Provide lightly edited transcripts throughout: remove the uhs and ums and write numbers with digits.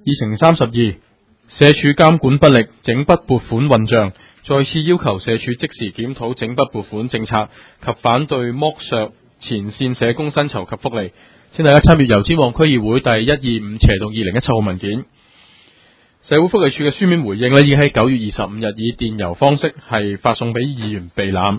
議程32，社署監管不力，整筆撥款混帳，再次要求社署即時檢討整筆撥款政策及反對剝削前線社工薪酬及福利。請大家參閱油尖旺區議會第125/2017號文件。社會福利署嘅書面回應已經喺9月25日以電郵方式係發送俾議員備覽。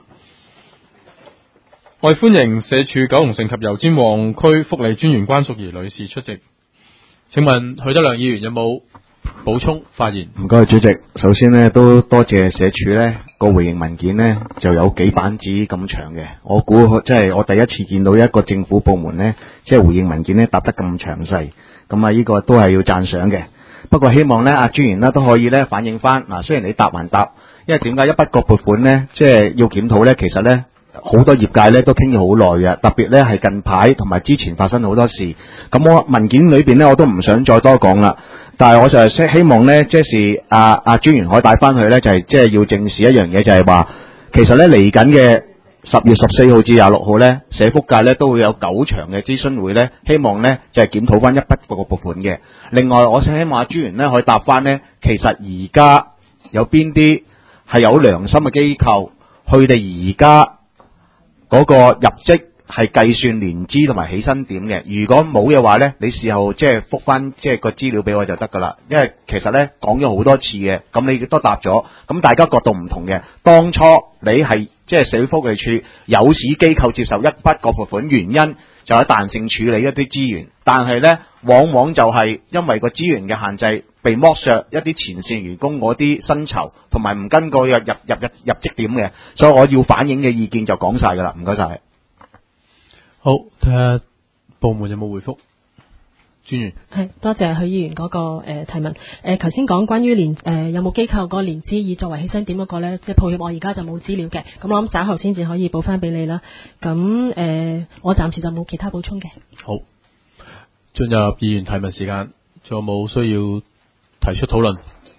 我哋歡迎社署九龍城及油尖旺區福利專員關淑儀女士出席。請問許德亮議員有冇補充發言？ 唔該，主席。首先呢，都多謝社署呢個回應文件呢就有幾版紙咁長嘅。我估即係我第一次見到一個政府部門呢，即係回應文件呢答得咁詳細。咁啊，呢個都係要讚賞嘅。不過希望呢阿專員呢都可以呢反映翻。嗱，雖然你答還答，因為點解一筆過撥款呢，即係要檢討呢？其實呢，好多業界咧都傾咗好耐嘅，特別咧係近排同埋之前發生好多事。咁我文件裏邊咧我都唔想再多講啦，但係我就係希望咧，即係阿專員可以帶翻去咧，就係即係要正視一樣嘢，就係話其實咧嚟緊嘅10月14號至26號咧，社福界咧都會有9場嘅諮詢會咧，希望咧就係檢討翻一筆過撥款嘅。另外，我想希望阿專員咧可以答翻咧，其實而家有邊啲係有良心嘅機構，佢哋而家嗰個入職係計算年資同埋起薪點嘅。如果冇嘅話呢，你事後即係覆翻即係個資料俾我就得噶啦。因為其實呢講咗好多次嘅，咁你都答咗。咁大家角度唔同嘅。當初你係即係社會福利署有使機構接受一筆過撥款，原因就係彈性處理一啲資源，但係呢往往就係因為個資源嘅限制，被剝削一啲前線員工嗰啲薪酬，同埋唔跟個入職點嘅，所以我要反映嘅意見就講晒噶啦，唔該晒。 好，睇下部門有冇回覆。專員係多謝許議員嗰個提問。頭先講關於有冇機構個年資以作為起薪點嗰個咧，即係抱歉我而家就冇資料嘅，咁我諗稍後先至可以補翻俾你啦。咁我暫時就冇其他補充嘅。 好，進入議員提問時間，仲有冇需要提出討論？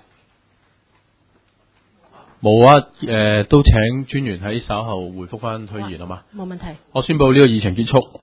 冇啊，都請專員喺稍後回覆翻許議員好嘛？ 冇問題。 我宣布呢個議程結束。